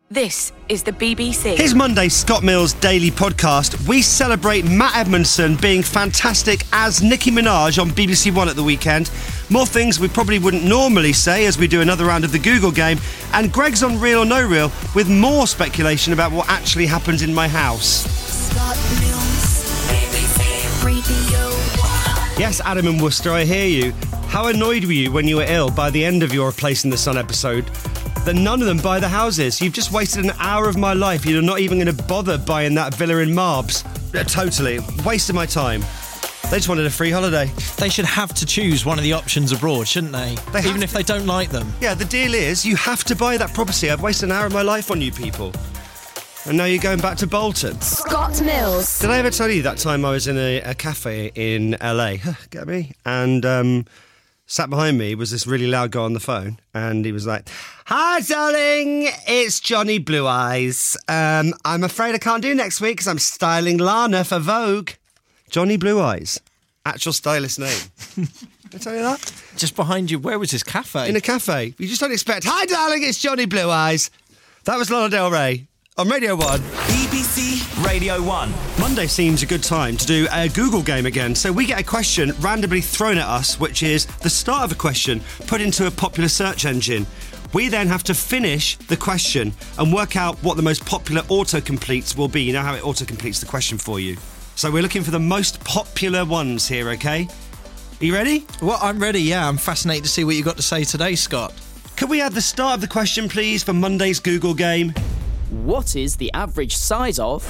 This is the BBC. Here's Monday's Scott Mills Daily Podcast. We celebrate Matt Edmondson being fantastic as Nicki Minaj on BBC One at the weekend. More things we probably wouldn't normally say as we do another round of the Google game. And Greg's on Real or No Real with more speculation about what actually happened in my house. Scott Mills, BBC Radio 1. Yes, Adam in Worcester, I hear you. How annoyed were you when you were ill by the end of your Place in the Sun episode that none of them buy the houses? You've just wasted an hour of my life. You're not even going to bother buying that villa in Marbs. Totally. Wasted my time. They just wanted a free holiday. They should have to choose one of the options abroad, shouldn't they? Even if they don't like them. Yeah, the deal is you have to buy that property. I've wasted an hour of my life on you people. And now you're going back to Bolton. Scott Mills. Did I ever tell you that time I was in a cafe in LA? Get me? And sat behind me was this really loud guy on the phone, and he was like, "Hi, darling, it's Johnny Blue Eyes. I'm afraid I can't do next week because I'm styling Lana for Vogue." Johnny Blue Eyes. Actual stylist name. Did I tell you that? Just behind you, where was this cafe? In a cafe. You just don't expect, "Hi, darling, it's Johnny Blue Eyes." That was Lana Del Rey on Radio 1. BBC Radio 1. Monday seems a good time to do a Google game again. So we get a question randomly thrown at us, which is the start of a question put into a popular search engine. We then have to finish the question and work out what the most popular autocompletes will be. You know how it autocompletes the question for you. So we're looking for the most popular ones here, okay? Are you ready? Well, I'm ready, yeah. I'm fascinated to see what you got to say today, Scott. Could we have the start of the question, please, for Monday's Google game? What is the average size of...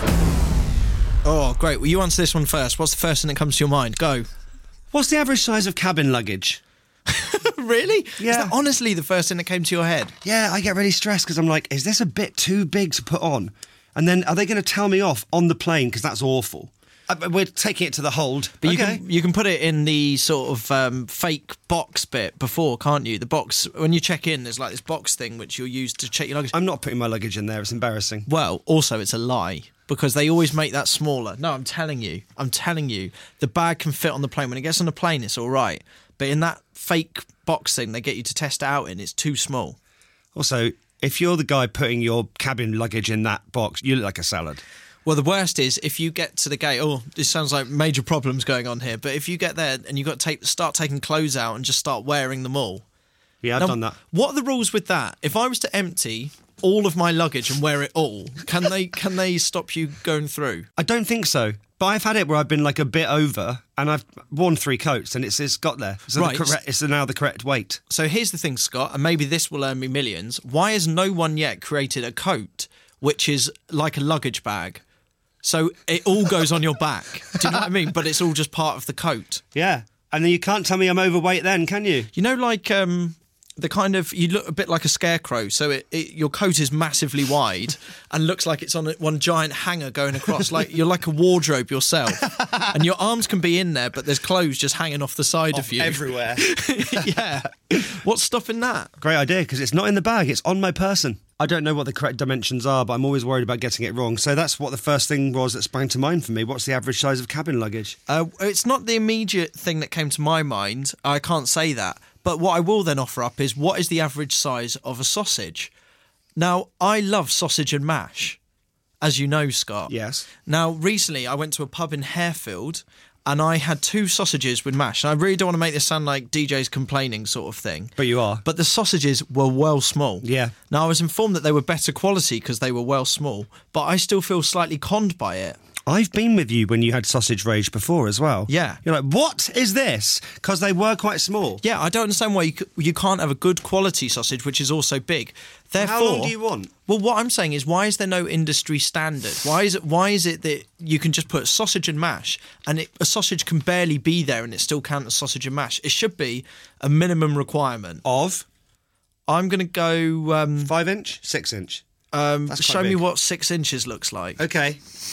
Oh, great. Well, you answer this one first. What's the first thing that comes to your mind? Go. What's the average size of cabin luggage? Really? Yeah. Is that honestly the first thing that came to your head? Yeah, I get really stressed because I'm like, is this a bit too big to put on? And then are they going to tell me off on the plane because that's awful? We're taking it to the hold. But okay. you can put it in the sort of fake box bit before, can't you? The box, when you check in, there's like this box thing which you'll use to check your luggage. I'm not putting my luggage in there. It's embarrassing. Well, also it's a lie because they always make that smaller. No, I'm telling you, the bag can fit on the plane. When it gets on the plane, it's all right. But in that fake box thing they get you to test it out in, it's too small. Also, if you're the guy putting your cabin luggage in that box, you look like a salad. Well, the worst is if you get to the gate. Oh, this sounds like major problems going on here. But if you get there and you've got to start taking clothes out and just start wearing them all. Yeah, I've done that. What are the rules with that? If I was to empty all of my luggage and wear it all, can they stop you going through? I don't think so. But I've had it where I've been like a bit over and I've worn 3 coats and it's got there. So right. It's now the correct weight. So here's the thing, Scott, and maybe this will earn me millions. Why has no one yet created a coat which is like a luggage bag? So it all goes on your back. Do you know what I mean? But it's all just part of the coat. Yeah. And then you can't tell me I'm overweight then, can you? You know, like the kind of... You look a bit like a scarecrow. So your coat is massively wide and looks like it's on one giant hanger going across. Like you're like a wardrobe yourself. And your arms can be in there, but there's clothes just hanging off the side of you. Everywhere. Yeah. What's stopping that? Great idea, because it's not in the bag. It's on my person. I don't know what the correct dimensions are, but I'm always worried about getting it wrong. So that's what the first thing was that sprang to mind for me. What's the average size of cabin luggage? It's not the immediate thing that came to my mind. I can't say that. But what I will then offer up is, what is the average size of a sausage? Now, I love sausage and mash, as you know, Scott. Yes. Now, recently I went to a pub in Harefield and I had 2 sausages with mash. And I really don't want to make this sound like DJ's complaining sort of thing. But you are. But the sausages were well small. Yeah. Now, I was informed that they were better quality because they were well small, but I still feel slightly conned by it. I've been with you when you had sausage rage before as well. Yeah. You're like, what is this? Because they were quite small. Yeah, I don't understand why you can't have a good quality sausage which is also big. Therefore, how long do you want? Well, what I'm saying is, why is there no industry standard? Why is it that you can just put sausage and mash and a sausage can barely be there and it still counts as sausage and mash? It should be a minimum requirement. Of? I'm going to go... 5 inch? 6 inch? Show me what 6 inches looks like. Okay.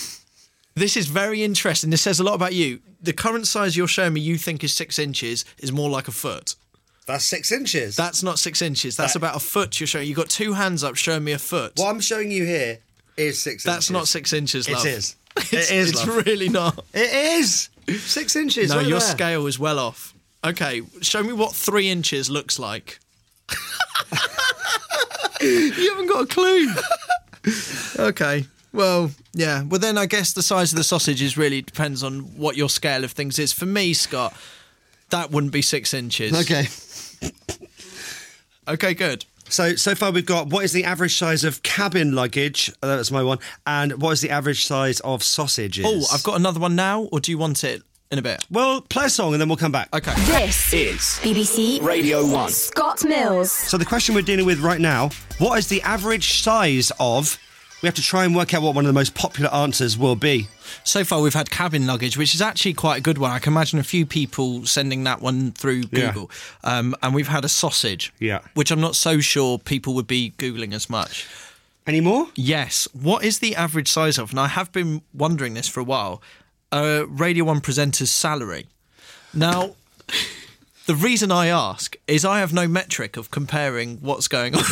This is very interesting. This says a lot about you. The current size you're showing me you think is 6 inches is more like a foot. That's 6 inches. That's not 6 inches. That's about a foot you're showing. You've got 2 hands up showing me a foot. What I'm showing you here is 6 inches. That's not 6 inches, love. It is. It's really not. It is. 6 inches. No, right your there. scale is well off. Okay, show me what 3 inches looks like. You haven't got a clue. Okay. Well, yeah. Well, then I guess the size of the sausage really depends on what your scale of things is. For me, Scott, that wouldn't be 6 inches. Okay. Okay, good. So far we've got what is the average size of cabin luggage? That's my one. And what is the average size of sausages? Oh, I've got another one now, or do you want it in a bit? Well, play a song and then we'll come back. Okay. This Is BBC Radio 1. Scott Mills. So the question we're dealing with right now, what is the average size of... We have to try and work out what one of the most popular answers will be. So far, we've had cabin luggage, which is actually quite a good one. I can imagine a few people sending that one through Google. And we've had a sausage, which I'm not so sure people would be Googling as much. Any more? Yes. What is the average size of? And I have been wondering this for a while. A Radio 1 presenter's salary. Now, the reason I ask is I have no metric of comparing what's going on.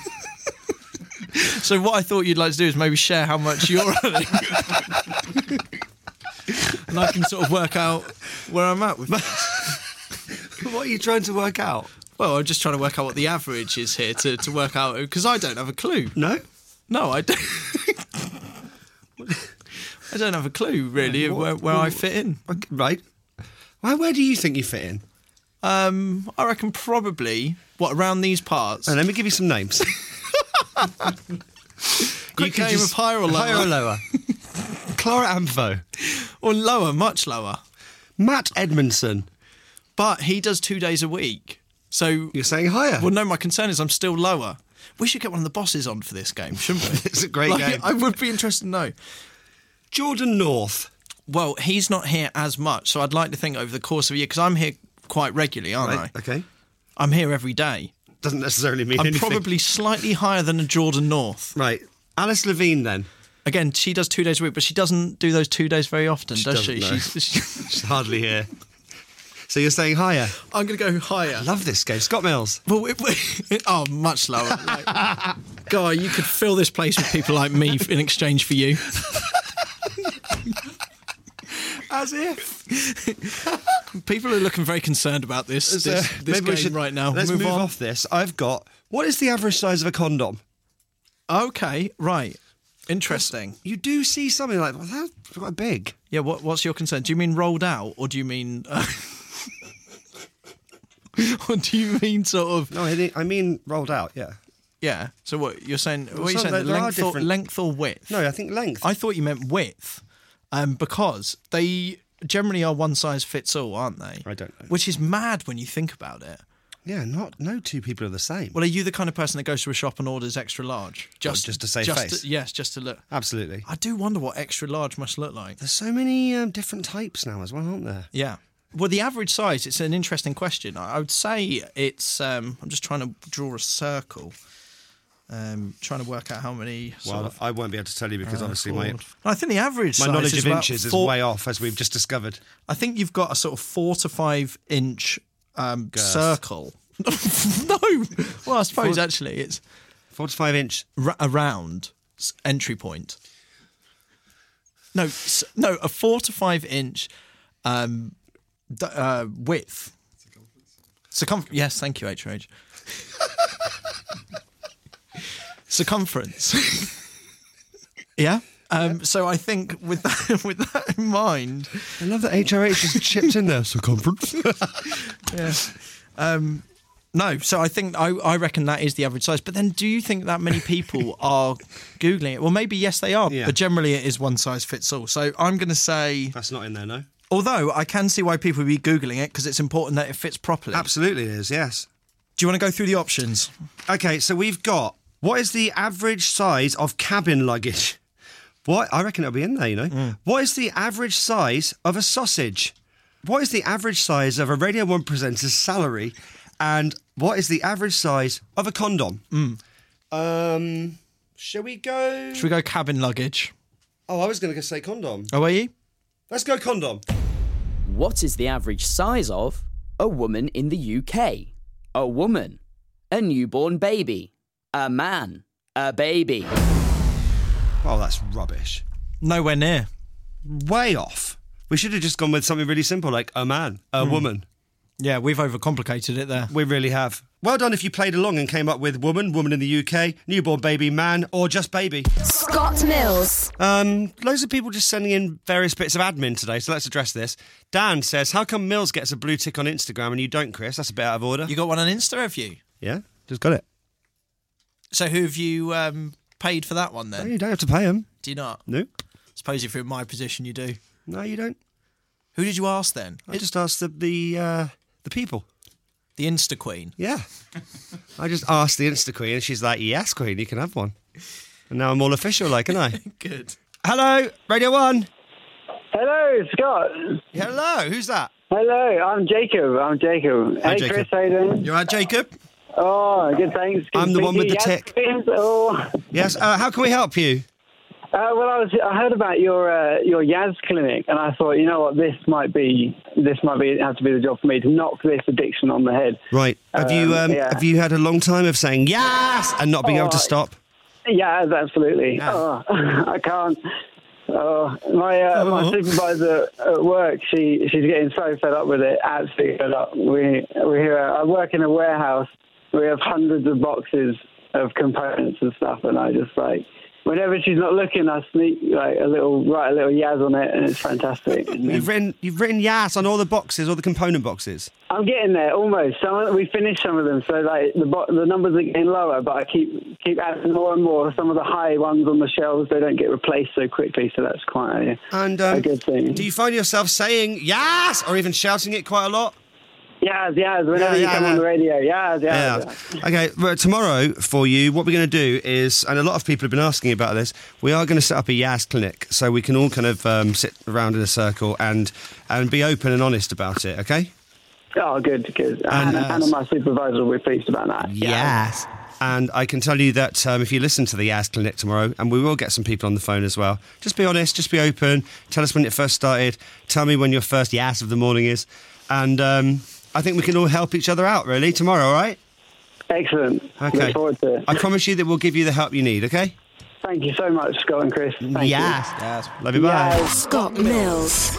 So what I thought you'd like to do is maybe share how much you're earning. And I can sort of work out where I'm at with this. What are you trying to work out? Well, I'm just trying to work out what the average is here to work out, because I don't have a clue. No? No, I don't. I don't have a clue, really, of where I fit in. Okay, right. Where do you think you fit in? I reckon probably, around these parts? Let me give you some names. Quick game of higher or lower? Higher or lower? Clara Amfo. Or lower, much lower. Matt Edmondson. But he does 2 days a week. So You're saying higher? Well, no, my concern is I'm still lower. We should get one of the bosses on for this game, shouldn't we? It's a great game. I would be interested to know. Jordan North. Well, he's not here as much, so I'd like to think over the course of a year, because I'm here quite regularly, aren't I? Okay. I'm here every day. Doesn't necessarily mean I'm anything. probably slightly higher than a Jordan North. Right. Alice Levine, then. Again, she does 2 days a week, but she doesn't do those 2 days very often, does she? doesn't, no. She's hardly here. So you're saying higher? I'm going to go higher. I love this game. Scott Mills. Well, oh, much lower. Guy, you could fill this place with people like me in exchange for you. As if. People are looking very concerned about this game right now. Let's move off this. I've got... What is the average size of a condom? Okay, right. Interesting. You do see something like that. That's quite big. Yeah, what's your concern? Do you mean rolled out, or do you mean... or do you mean sort of... No, I mean rolled out, yeah. Yeah. So what you're saying? What are you So saying? there are different- Length or width? No, I think length. I thought you meant width, because they generally are one size fits all, aren't they? I don't know. Which is mad when you think about it. Yeah, no two people are the same. Well, are you the kind of person that goes to a shop and orders extra large? Just to save face? Yes, just to look. Absolutely. I do wonder what extra large must look like. There's so many different types now as well, aren't there? Yeah. Well, the average size, it's an interesting question. I would say it's... I'm just trying to draw a circle. Trying to work out how many... Well, I won't be able to tell you because obviously my I think the average size knowledge is of about inches is 4 way off, as we've just discovered. I think you've got a sort of 4 to 5 inch circle. No! Well, I suppose actually it's... 4 to 5 inch. A round entry point. No, a 4 to 5 inch width. Circumference. Yes, thank you, HRH. Circumference. Yeah. So I think with that in mind, I love that HRH just chipped in there. Circumference. yeah. No, so I think I reckon that is the average size. But then, do you think that many people are googling it? Well, maybe yes, they are. Yeah. But generally, it is one size fits all. So I'm going to say, That's not in there, no. although I can see why people would be googling it because it's important that it fits properly. Absolutely, it is. Yes. Do you want to go through the options? Okay, so we've got what is the average size of cabin luggage? What? I reckon it'll be in there, you know. What is the average size of a sausage? What is the average size of a Radio 1 presenter's salary? And what is the average size of a condom? Shall we go... Should we go cabin luggage? Oh, I was going to say condom. Oh, are you? Let's go condom. What is the average size of a woman in the UK? A woman, a newborn baby, a man, a baby. Oh, that's rubbish. Nowhere near. Way off. We should have just gone with something really simple like a man, a woman. Yeah, we've overcomplicated it there. We really have. well done if you played along and came up with woman in the UK, newborn baby, man, or just baby. Scott Mills. Loads of people just sending in various bits of admin today, so let's address this. Dan says, how come Mills gets a blue tick on Instagram and you don't, Chris? That's a bit out of order. You got one on Insta, have you? Yeah, just got it. So who have you paid for that one No, then? you don't have to pay them. Do you not? No. Suppose if you're in my position, you do. No, you don't. Who did you ask then? I just asked the people. The Insta Queen. Yeah. I just asked the Insta Queen and she's like, yes, Queen, you can have one. And now I'm all official, like, can I? Good. Hello, Radio 1. Hello, Scott. Hello, who's that? Hello, I'm Jacob. Hi, Hey, Jacob. Chris, how you doing? You all right, Jacob? Oh, good, thanks. Good I'm the to one meet with you. the tick. Yes, oh. Yes, how can we help you? Well, I heard about your Yaz clinic, and I thought, you know what, this might have to be the job for me to knock this addiction on the head. Right. Have you had a long time of saying yes and not being able to stop? Yaz, absolutely. Yeah. Oh, I can't. Oh, my supervisor at work, she's getting so fed up with it, absolutely fed up. I work in a warehouse. We have hundreds of boxes of components and stuff, and I just whenever she's not looking, I sneak write a little Yaz on it, and it's fantastic. You've written yes on all the boxes, all the component boxes. I'm getting there almost. We finished some of them, so the numbers are getting lower, but I keep adding more and more. Some of the high ones on the shelves, they don't get replaced so quickly, so that's quite a good thing. Do you find yourself saying yes or even shouting it quite a lot? Yaz, whenever you come on the radio, Yaz. Okay, well, tomorrow for you, what we're going to do is, and a lot of people have been asking about this, we are going to set up a Yaz clinic so we can all kind of sit around in a circle and be open and honest about it, okay? Oh, good. And my supervisor will be pleased about that. Yes. And I can tell you that if you listen to the Yaz clinic tomorrow, and we will get some people on the phone as well, just be honest, just be open, tell us when it first started, tell me when your first Yaz of the morning is, and I think we can all help each other out, really, tomorrow, all right? Excellent. Okay. Look forward to it. I promise you that we'll give you the help you need, okay? Thank you so much, Scott and Chris. Thank you. Yes. Love you, bye. Yes. Scott Mills.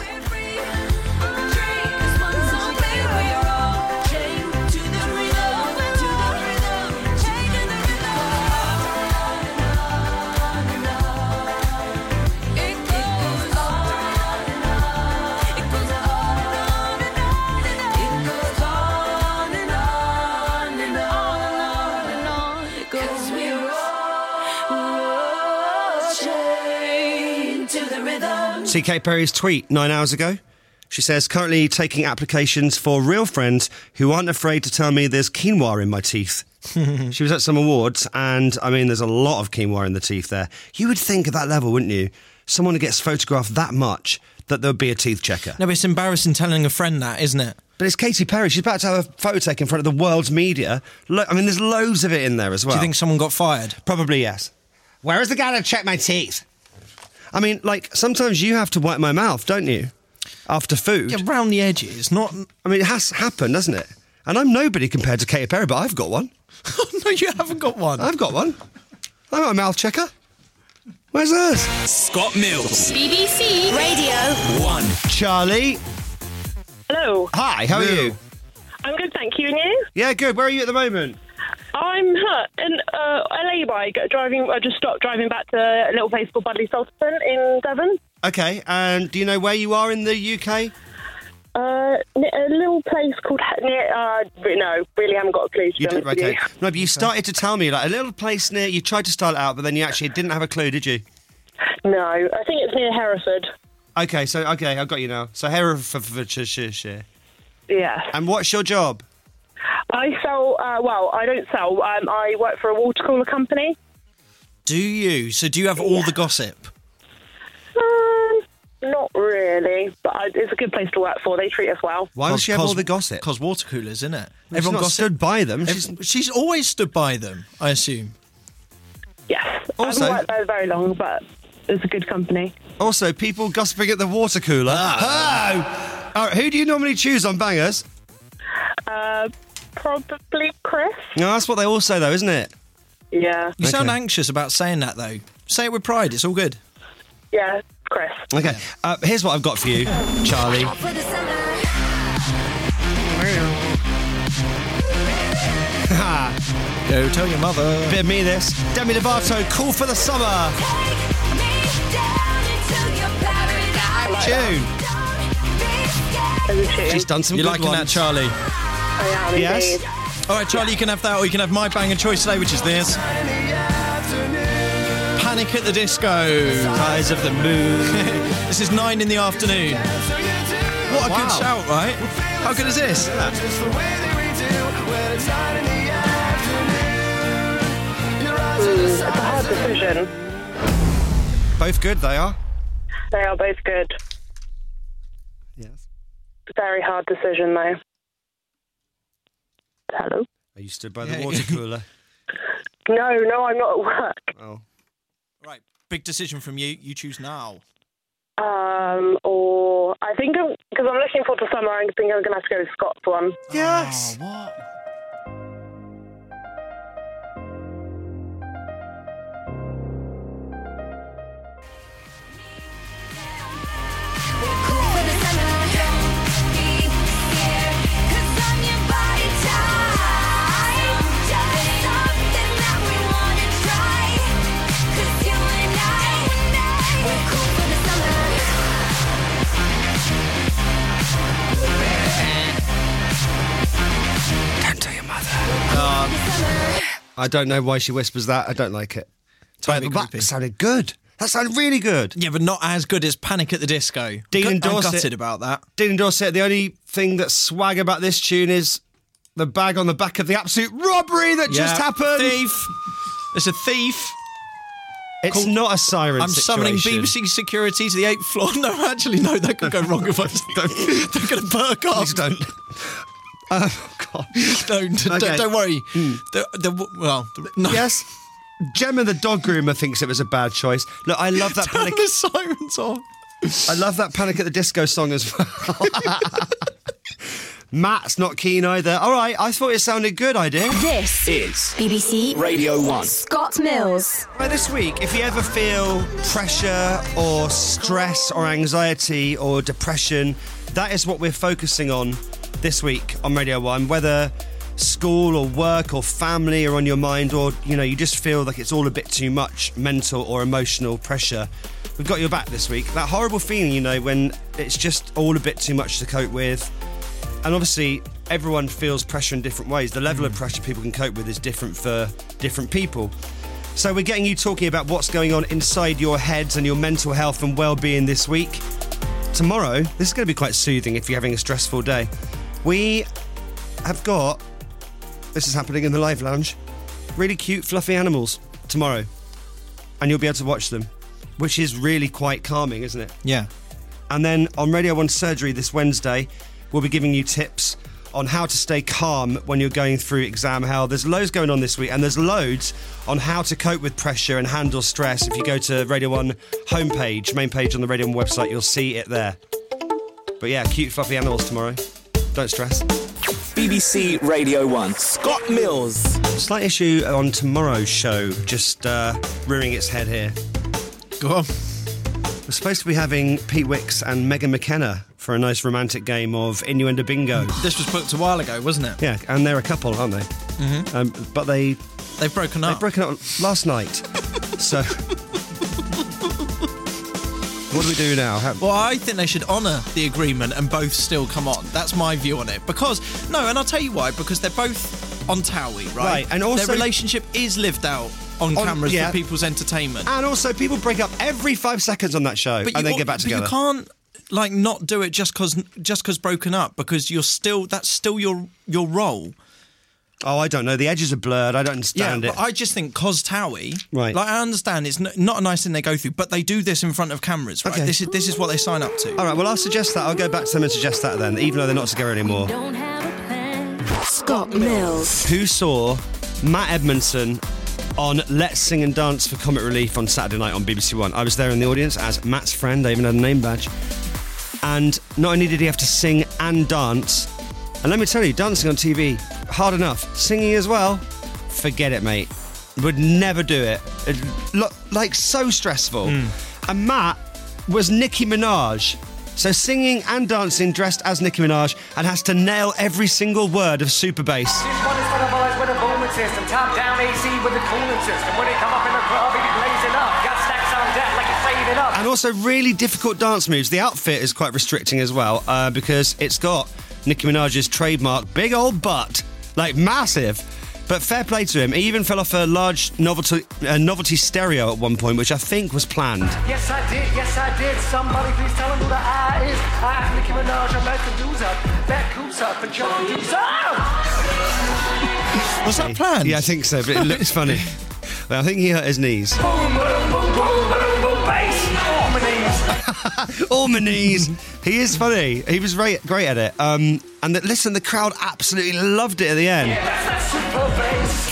See Katy Perry's tweet 9 hours ago? She says, currently taking applications for real friends who aren't afraid to tell me there's quinoa in my teeth. She was at some awards, and, I mean, there's a lot of quinoa in the teeth there. You would think at that level, wouldn't you? Someone who gets photographed that much, that there'd be a teeth checker. No, but it's embarrassing telling a friend that, isn't it? But it's Katy Perry. She's about to have a photo taken in front of the world's media. I mean, there's loads of it in there as well. Do you think someone got fired? Probably, yes. Where is the guy to check my teeth? I mean, sometimes you have to wipe my mouth, don't you? After food. Yeah, round the edges, not... I mean, it has happened, doesn't it? And I'm nobody compared to Katy Perry, but I've got one. No, you haven't got one. I've got one. I'm a mouth checker. Where's hers? Scott Mills. BBC Radio 1. Charlie. Hello. Hi, how are you? I'm good, thank you. And you? Yeah, good. Where are you at the moment? I'm in LA bike driving. I just stopped driving back to a little place called Budley Salterton in Devon. Okay, and do you know where you are in the UK? A little place called no, really haven't got a clue. To be honest with you. No, but you started to tell me a little place near. You tried to start it out, but then you actually didn't have a clue, did you? No, I think it's near Hereford. Okay, I've got you now. So Herefordshire. Yeah. And what's your job? I sell. I don't sell. I work for a water cooler company. Do you? So do you have all the gossip? Not really, but it's a good place to work for. They treat us well. Why does she have all the gossip? Because water coolers, isn't it? Everyone stood by them. She's always stood by them, I assume. Yes. Also- I haven't worked there very long, but it's a good company. Also, people gossiping at the water cooler. Oh! All right, who do you normally choose on bangers? Probably Chris. No, that's what they all say, though, isn't it? Yeah. You sound anxious about saying that, though. Say it with pride. It's all good. Yeah, Chris. Okay, here's what I've got for you, Charlie. Go tell your mother. Bit of me this. Demi Lovato, Call for the Summer. Tune. She's done some You good liking that, ones. Charlie? I am Yes. indeed. All right, Charlie, you can have that, or you can have my bang of choice today, which is this. Panic at the Disco. Eyes of the Moon. This is 9 in the afternoon. What a Wow. good shout, right? How good is this? It's a hard decision. Both good, they are. They are both good. Yes. Very hard decision, though. Hello? Are you stood by the water cooler? No, I'm not at work. Oh. Right, big decision from you. You choose now. Or I think because I'm looking forward to summer, I think I'm going to have to go with Scott's one. Yes. Oh, what? Don't tell your mother. I don't know why she whispers that. I don't like it. Totally But creepy. that sounded good. That sounded really good. Yeah, but not as good as Panic at the Disco. Dean I'm Dorset. gutted about that. Dean Dorset, the only thing that's swag about this tune is the bag on the back of the absolute robbery that just happened. Thief. There's a thief. It's not a siren I'm summoning situation. BBC security to the 8th floor. No, actually, no, that could go wrong if I don't. They're going to perk up. Please don't. Oh, God. Don't worry. No. Yes. Gemma, the dog groomer, thinks it was a bad choice. Look, I love that Turn Panic. the sirens off. I love that Panic at the Disco song as well. Matt's not keen either. All right, I thought it sounded good, I did. This Is BBC Radio 1. Scott Mills. Right, this week, if you ever feel pressure or stress or anxiety or depression, that is what we're focusing on this week on Radio 1. Whether school or work or family are on your mind, or, you know, you just feel like it's all a bit too much mental or emotional pressure, we've got your back this week. That horrible feeling, you know, when it's just all a bit too much to cope with. And obviously, everyone feels pressure in different ways. The level of pressure people can cope with is different for different people. So we're getting you talking about what's going on inside your heads and your mental health and well-being this week. Tomorrow, this is going to be quite soothing if you're having a stressful day. We have got, this is happening in the Live Lounge, really cute, fluffy animals tomorrow. And you'll be able to watch them, which is really quite calming, isn't it? Yeah. And then on Radio 1 Surgery this Wednesday, we'll be giving you tips on how to stay calm when you're going through exam hell. There's loads going on this week, and there's loads on how to cope with pressure and handle stress. If you go to Radio 1 homepage, main page on the Radio 1 website, you'll see it there. But yeah, cute fluffy animals tomorrow. Don't stress. BBC Radio 1. Scott Mills. Slight issue on tomorrow's show, just rearing its head here. Go on. We're supposed to be having Pete Wicks and Megan McKenna for a nice romantic game of Innuendo Bingo. This was booked a while ago, wasn't it? Yeah, and they're a couple, aren't they? Mm-hmm. But they've broken up. They've broken up last night. So, what do we do now? Well, I think they should honour the agreement and both still come on. That's my view on it. Because, no, and I'll tell you why. Because they're both on Towie, right? Right, and also- their relationship is lived out on cameras yeah. for people's entertainment. And also, people break up every 5 seconds on that show and then get back together. But you can't, like, not do it just because broken up, because that's still your role. Oh, I don't know. The edges are blurred. I don't understand But I just think cos Towie, Right. like, I understand it's not a nice thing they go through, but they do this in front of cameras, right? Okay. This is what they sign up to. All right, well, I'll suggest that. I'll go back to them and suggest that then, even though they're not together anymore. Scott Mills. Who saw Matt Edmondson on Let's Sing and Dance for Comic Relief on Saturday night on BBC One? I was there in the audience as Matt's friend. I even had a name badge. And not only did he have to sing and dance, and let me tell you, dancing on TV, hard enough. Singing as well, forget it, mate. Would never do it. Like, so stressful. And Matt was Nicki Minaj. So singing and dancing dressed as Nicki Minaj and has to nail every single word of Super Bass. sound system, top-down AC with the cooling system. When it come up in the club, it be blazing up. Got stacks on deck like it's saving up. And also really difficult dance moves. The outfit is quite restricting as well because it's got Nicki Minaj's trademark big old butt, like massive. But fair play to him. He even fell off a large novelty stereo at one point, which I think was planned. Yes, I did. Somebody please tell him who the I is. I'm Nicki Minaj, I'm back to lose up. Back coops up and John D's out. Was that planned? Yeah, I think so, but it looks funny. Well, I think he hurt his knees. Boom, boom, boom, boom, boom, boom, bass. All my knees. All my knees. He is funny. He was great at it. And listen, the crowd absolutely loved it at the end. Yeah, that's that super bass.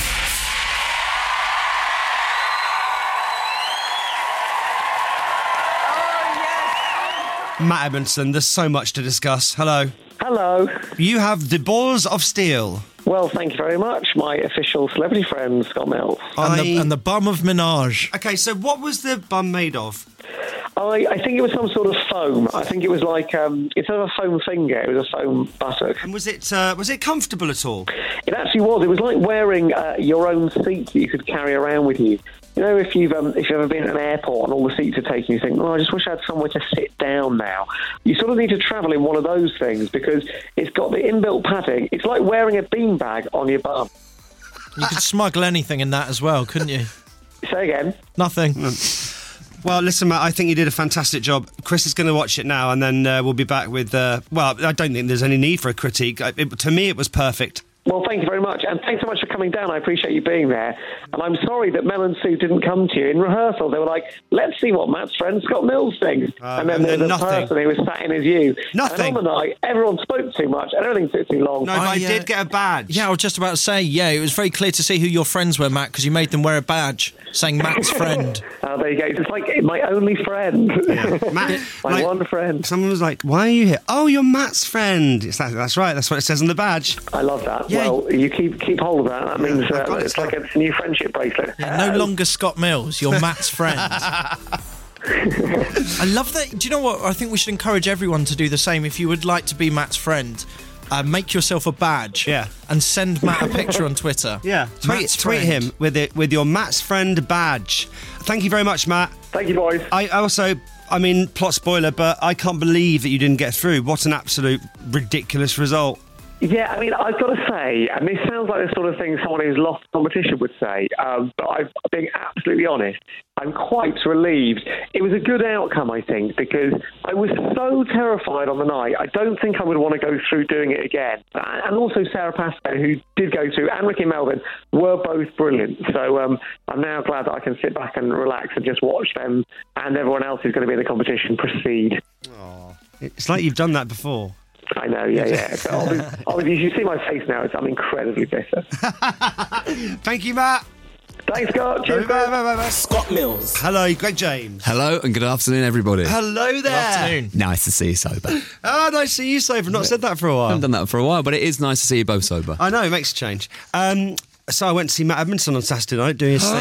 Matt Edmondson, there's so much to discuss. Hello. Hello. You have the balls of steel. Well, thank you very much. My official celebrity friend, Scott Mills. And the bum of Minaj. Okay, so what was the bum made of? I think it was some sort of foam. I think it was like, instead of a foam finger, it was a foam buttock. And was it comfortable at all? It actually was. It was like wearing your own seat that you could carry around with you. You know, if you've ever been at an airport and all the seats are taken, you think, I just wish I had somewhere to sit down now. You sort of need to travel in one of those things because it's got the inbuilt padding. It's like wearing a beanbag on your bum. You could smuggle anything in that as well, couldn't you? Say again? Nothing. Well, listen, Matt, I think you did a fantastic job. Chris is going to watch it now, and then we'll be back with... well, I don't think there's any need for a critique. To me, it was perfect. Well, thank you very much, and thanks so much for coming down. I appreciate you being there. And I'm sorry that Mel and Sue didn't come to you in rehearsal. They were like, let's see what Matt's friend Scott Mills thinks. And then the person who was sat in as you. Nothing. And on the night, everyone spoke too much, and everything took too long. No, but I did get a badge. Yeah, I was just about to say, it was very clear to see who your friends were, Matt, because you made them wear a badge saying Matt's friend. There you go. It's like my only friend. Yeah. Matt, my one friend. Someone was like, why are you here? Oh, you're Matt's friend. That's right. That's what it says on the badge. I love that. Yeah. Well, you keep hold of that. That means it's like a new friendship bracelet. Yeah, no longer Scott Mills, you're Matt's friend. I love that. Do you know what? I think we should encourage everyone to do the same. If you would like to be Matt's friend, make yourself a badge. Yeah. And send Matt a picture on Twitter. Yeah. Tweet him with your Matt's friend badge. Thank you very much, Matt. Thank you, boys. I mean, plot spoiler, but I can't believe that you didn't get through. What an absolute ridiculous result. Yeah, I mean, I've got to say, and this sounds like the sort of thing someone who's lost competition would say, but I'm being absolutely honest, I'm quite relieved. It was a good outcome, I think, because I was so terrified on the night, I don't think I would want to go through doing it again. And also Sarah Pascoe, who did go through, and Ricky Melvin, were both brilliant. So I'm now glad that I can sit back and relax and just watch them and everyone else who's going to be in the competition proceed. Aww. It's like you've done that before. I know, yeah. Obviously, you see my face now. I'm incredibly bitter. Thank you, Matt. Thanks, Scott. Cheers, bye. Scott Mills. Hello, Greg James. Hello and good afternoon, everybody. Hello there. Good afternoon. Nice to see you sober. Oh, nice to see you sober. I've not said that for a while. I haven't done that for a while, but it is nice to see you both sober. I know, it makes a change. So I went to see Matt Edmondson on Saturday night doing his thing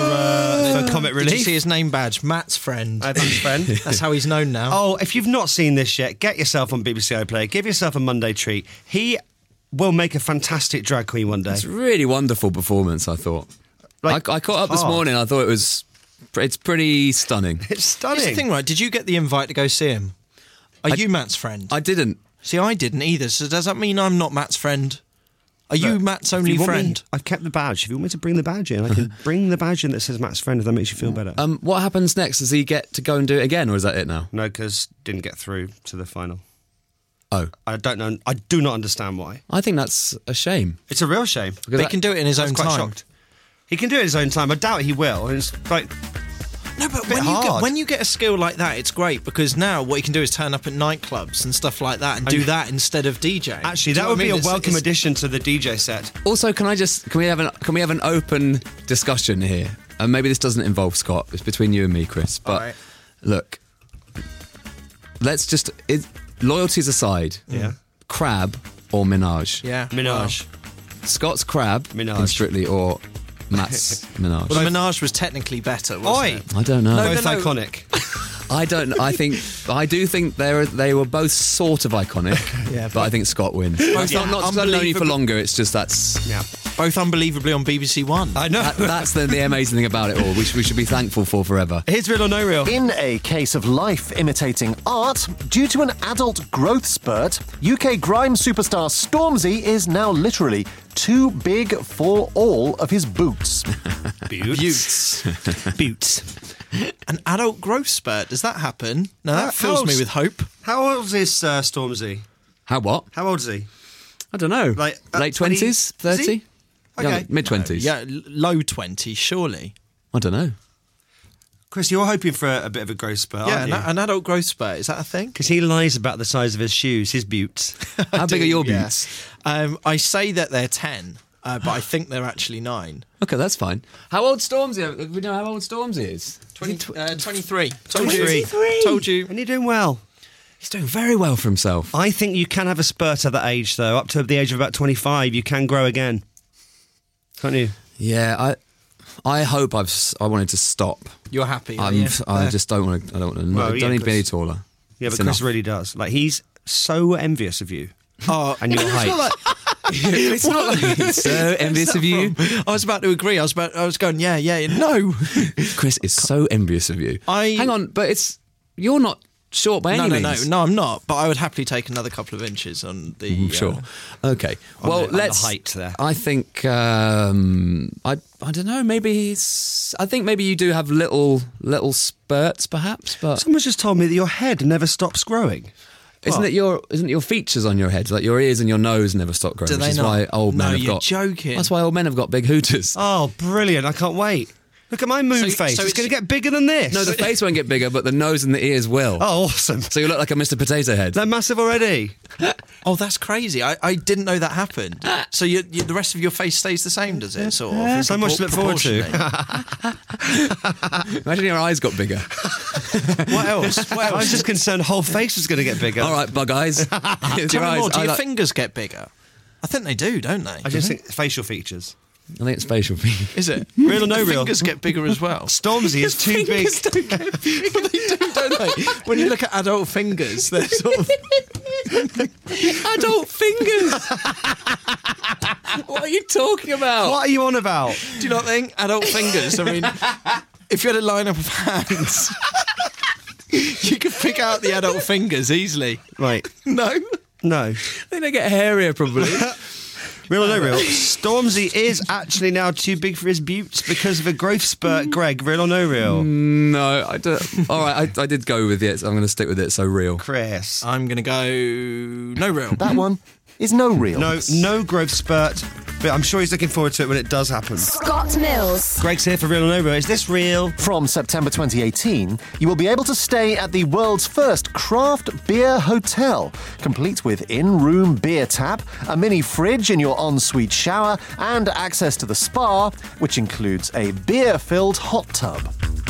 for Comic Relief. Did you see his name badge? Matt's friend. Matt's friend. That's how he's known now. Oh, if you've not seen this yet, get yourself on BBC iPlayer. Give yourself a Monday treat. He will make a fantastic drag queen one day. It's a really wonderful performance, I thought. I caught up this morning. I thought it's pretty stunning. It's stunning. Here's the thing, right? Did you get the invite to go see him? Are you Matt's friend? I didn't. See, I didn't either. So does that mean I'm not Matt's friend? Are you Matt's only friend? I've kept the badge. If you want me to bring the badge in, I can bring the badge in that says Matt's friend if that makes you feel better. What happens next? Does he get to go and do it again, or is that it now? No, because didn't get through to the final. Oh. I don't know. I do not understand why. I think that's a shame. It's a real shame. But he can do it in his own time. Shocked. He can do it in his own time. I doubt he will. It's like... No, but when you get a skill like that, it's great because now what you can do is turn up at nightclubs and stuff like that and do that instead of DJing. Actually, that would be a welcome addition to the DJ set. Also, can we have an open discussion here? And maybe this doesn't involve Scott. It's between you and me, Chris. But look, let's just loyalties aside. Yeah. Crab or Minaj? Yeah, Minaj. Scott's Crab Minaj. in Strictly or Matt's Minaj. Well, the Minaj was technically better, wasn't it? I don't know. Both iconic. I do think they were both sort of iconic. Yeah, but I think Scott wins. Both Not because I've known you for longer. It's just Yeah. both unbelievably on BBC One. I know. that's the amazing thing about it all. We should be thankful for forever. Here's Real or No Real. In a case of life imitating art, due to an adult growth spurt, UK grime superstar Stormzy is now literally too big for all of his boots. Boots. An adult growth spurt, does that happen? No, that fills me with hope. How old is Stormzy? How what? How old is he? I don't know. Like late 20? 20s, 30? Okay. Mid-20s. Yeah, low 20s, surely. I don't know. Chris, you're hoping for a bit of a growth spurt, Yeah, aren't you? an adult growth spurt, is that a thing? Because he lies about the size of his shoes, his boots. How big are your Yeah. boots? I say that they're 10, but I think they're actually 9. Okay, that's fine. How old Stormzy? We know how old Stormzy is. 23. Told you. Told you. And you're doing well. He's doing very well for himself. I think you can have a spurt at that age, though. Up to the age of about 25, you can grow again. Can't you? Yeah, I hope I wanted to stop. You're happy. I just don't want to. I don't want to. Well, don't yeah, need to be any Chris. taller. Yeah, It's but Chris enough. really does. Like, he's so envious of you Oh, and your height. It's not like he's so envious of you. I was about to agree. I was going, yeah, no. Chris is so envious of you. Hang on, but you're not short by any means. No, I'm not. But I would happily take another couple of inches on the. Sure. Okay. On Well, the let's. height there. I think. I don't know. Maybe I think maybe you do have little spurts, perhaps. But Someone's just told me that your head never stops growing. isn't your features on your head, like your ears and your nose, never stop growing? Do which they is not? why old men No, have you're got. joking. That's why old men have got big hooters. Oh, brilliant. I can't wait. Look at my moon face. so it's it's- going to get bigger than this. No, the face won't get bigger, but the nose and the ears will. Oh, awesome. So you look like a Mr. Potato Head. They're massive already. Oh, that's crazy. I didn't know that happened. So the rest of your face stays the same, does it? Sort of. So much to look forward to. Proportionally. Imagine your eyes got bigger. What else? I was just concerned the whole face was going to get bigger. All right, bug eyes. Tell me more. Do your fingers get bigger? I think they do, don't they? I just think facial features. I think it's facial features. Is it? Real or no The real? fingers get bigger as well. Stormzy is too big. But they do, don't they? When you look at adult fingers, they're sort of... Adult fingers. What are you talking about? What are you on about? Do you not think? Adult fingers. I mean, if you had a lineup of hands, you could pick out the adult fingers easily. Right. No? No. I think they get hairier, probably. Real or no real? Stormzy is actually now too big for his boots because of a growth spurt. Greg, real or no real? No, I don't. All right, I did go with it, so I'm going to stick with it. So real. Chris. I'm going to go no real. That one is no real. No growth spurt, but I'm sure he's looking forward to it when it does happen. Scott Mills. Greg's here for real or no real. Is this real? From September 2018, you will be able to stay at the world's first craft beer hotel, complete with in-room beer tap, a mini fridge in your ensuite shower, and access to the spa, which includes a beer-filled hot tub.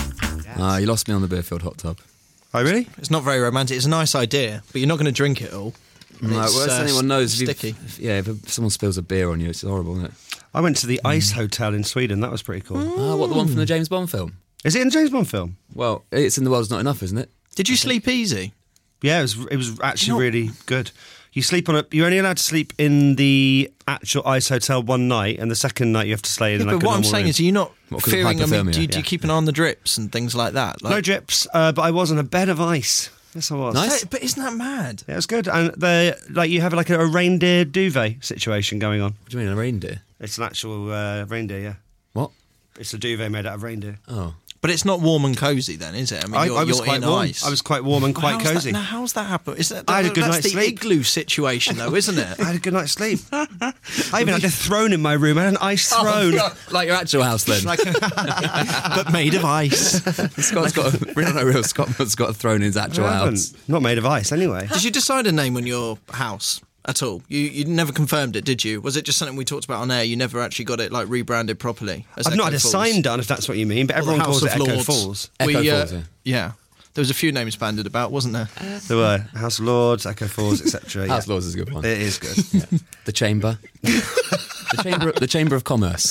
You lost me on the beer-filled hot tub. Oh, really? It's not very romantic. It's a nice idea, but you're not going to drink it all. Right, well, as anyone knows, sticky. If someone spills a beer on you, it's horrible, isn't it? I went to the Ice Hotel in Sweden. That was pretty cool. What, the one from the James Bond film? Is it in the James Bond film? Well, it's in The World's Not Enough, isn't it? Did you sleep easy? Yeah, it was actually really good. You sleep you're only allowed to sleep in the actual Ice Hotel one night, and the second night you have to stay in. Yeah, like but what a I'm normal saying room. is, are you not What, 'cause of fearing? I mean, hypothermia? do you keep an eye on the drips and things like that? No drips, but I was on a bed of ice. Yes, I was. Nice. But isn't that mad? Yeah, it was good, and you have like a reindeer duvet situation going on. What do you mean, a reindeer? It's an actual reindeer. Yeah, What? it's a duvet made out of reindeer. Oh. But it's not warm and cosy then, is it? I mean, I was you're quite in warm. ice. I was quite warm and quite cosy. Now, how's that happen? Is that, I had a good that's night's the sleep. igloo situation, though, isn't it? I had a good night's sleep. I even had a throne in my room. I had an ice throne. Like your actual house, then. But made of ice. Scott's got Scott's got a throne in his actual I haven't. house. Not made of ice, anyway. Did you decide a name on your house at all? You never confirmed it, did you? Was it just something we talked about on air? You never actually got it like rebranded properly? As I've not Echo had a Falls? sign done, if that's what you mean, but Or the everyone House calls it of Echo Lords. Falls. Echo Falls, yeah. There was a few names banded about, wasn't there? There were House of Lords, Echo Falls, etc. House Lords is a good one. It is good. The Chamber. The Chamber of Commerce.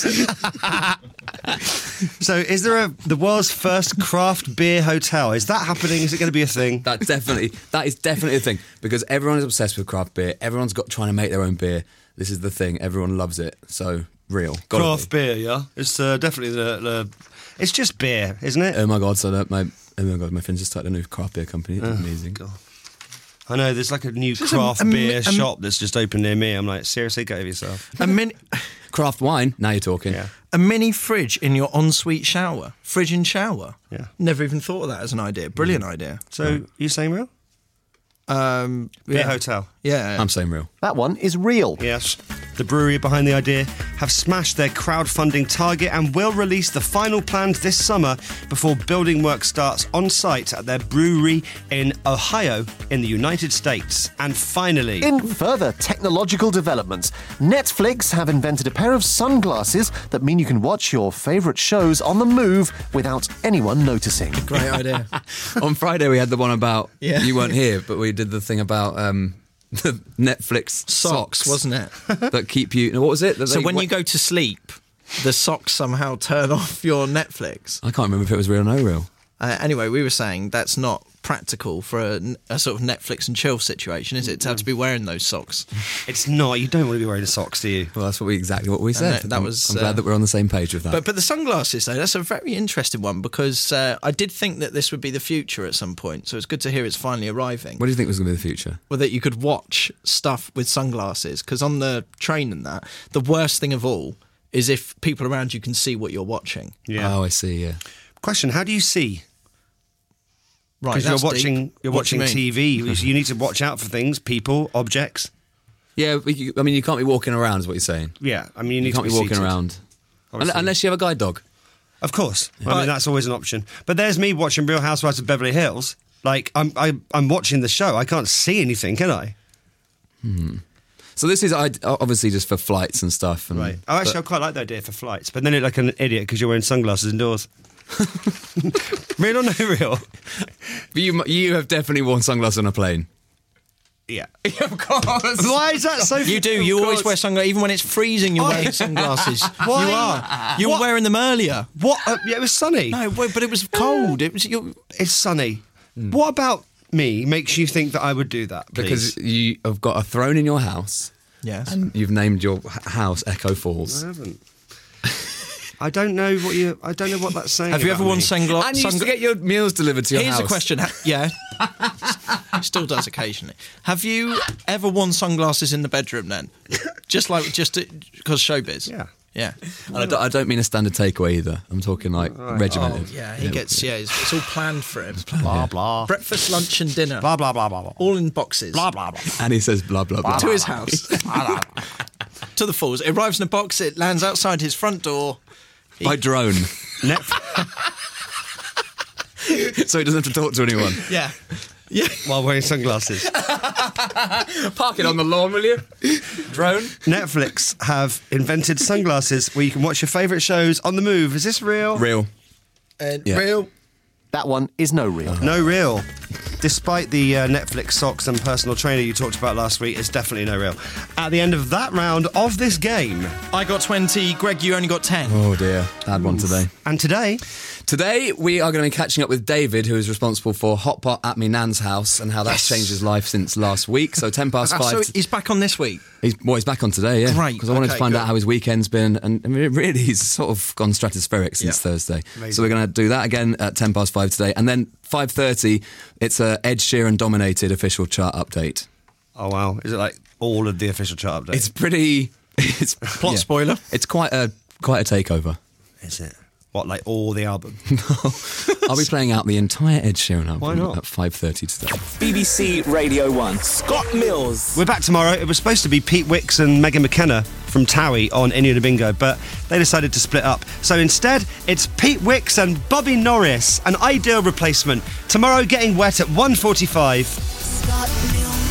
So, is there the world's first craft beer hotel? Is that happening? Is it going to be a thing? That is definitely a thing because everyone is obsessed with craft beer. Everyone's trying to make their own beer. This is the thing. Everyone loves it. So real. Craft beer, yeah. It's definitely the. It's just beer, isn't it? Oh my god! My friends just started a new craft beer company. It's amazing. God. I know, there's like a new craft beer shop that's just opened near me. I'm like, seriously, go over yourself. Craft wine, now you're talking. Yeah. A mini fridge in your ensuite shower. Fridge in shower. Yeah. Never even thought of that as an idea. Brilliant idea. So, you saying real? Beer hotel. Yeah. I'm saying real. That one is real. Yes. The brewery behind the idea have smashed their crowdfunding target and will release the final plans this summer before building work starts on site at their brewery in Ohio in the United States. And finally, in further technological developments, Netflix have invented a pair of sunglasses that mean you can watch your favourite shows on the move without anyone noticing. Great idea. On Friday we had the one about, Yeah. you weren't here, but we did the thing about the Netflix socks, wasn't it? that keep you. What was it? So when you go to sleep, the socks somehow turn off your Netflix. I can't remember if it was real or no real. Anyway, we were saying that's not practical for a sort of Netflix and chill situation, is it? To have to be wearing those socks. it's not. You don't want to be wearing socks, do you? Well, that's exactly what we said. That was. I'm glad that we're on the same page with that. But the sunglasses, though, that's a very interesting one because I did think that this would be the future at some point. So it's good to hear it's finally arriving. What do you think was going to be the future? Well, that you could watch stuff with sunglasses, because on the train and that, the worst thing of all is if people around you can see what you're watching. Yeah. Oh, I see. Yeah. Question: how do you see? Right, Because that's you're deep. watching What do you mean? TV. You need to watch out for things, people, objects. Yeah, I mean, you can't be walking around, is what you're saying. Yeah, I mean, you You need can't to be walking seated. around. Obviously. Unless you have a guide dog. Of course. I mean, that's always an option. But there's me watching Real Housewives of Beverly Hills. Like, I'm watching the show. I can't see anything, can I? So this is obviously just for flights and stuff. And, Right. Oh, actually, I quite like the idea for flights. But then you look like an idiot because you're wearing sunglasses indoors. Real or no real? But you have definitely worn sunglasses on a plane. Yeah. Of course. Why is that so? You do. You always wear sunglasses. Even when it's freezing, you're wearing sunglasses. Why? You are. You were wearing them earlier. What? Yeah, it was sunny. No, but it was cold. It was. It's sunny. What about me makes you think that I would do that, please? Because you have got a throne in your house. Yes. And you've named your house Echo Falls. I haven't. I don't know what that's saying. Have you ever worn sunglasses? And you used to get your meals delivered to your house. Here's a question. Yeah. Still does occasionally. Have you ever worn sunglasses in the bedroom then? just because showbiz? Yeah. Yeah. And I don't mean a standard takeaway either. I'm talking like regimented. Yeah, he gets, it's all planned for him. Blah, blah. Breakfast, lunch and dinner. Blah, blah, blah, blah, blah. All in boxes. Blah, blah, blah. And he says blah, blah, blah. To his house. To the Falls. It arrives in a box. It lands outside his front door. By drone. So he doesn't have to talk to anyone. Yeah. While wearing sunglasses. Park it on the lawn, will you? Drone. Netflix have invented sunglasses where you can watch your favourite shows on the move. Is this real? Real. Yeah. Real. That one is no real. No real. Despite the Netflix socks and personal trainer you talked about last week, it's definitely no real. At the end of that round of this game, I got 20. Greg, you only got 10. Oh dear. I had one today. And today we are going to be catching up with David, who is responsible for Hot Pot at me Nan's house and how that's changed his life since last week. So 5:10. So he's back on this week? He's back on today, yeah. Great. Because I wanted to find good. out how his weekend's been. And I mean, really, he's sort of gone stratospheric since Thursday. Amazing. So we're going to do that again at 5:10 today. And then 5:30, it's a Ed Sheeran dominated official chart update. Oh wow, is it like all of the official chart updates? It's pretty... It's Plot spoiler. It's quite a takeover. Is it? What, like all the album? I'll be playing out the entire Ed Sheeran album Why not? at 5:30 today. BBC Radio 1. Scott Mills. We're back tomorrow. It was supposed to be Pete Wicks and Megan McKenna from Towie on India Bingo, but they decided to split up. So instead, it's Pete Wicks and Bobby Norris, an ideal replacement. Tomorrow, Getting Wet at 1:45. Scott Mills.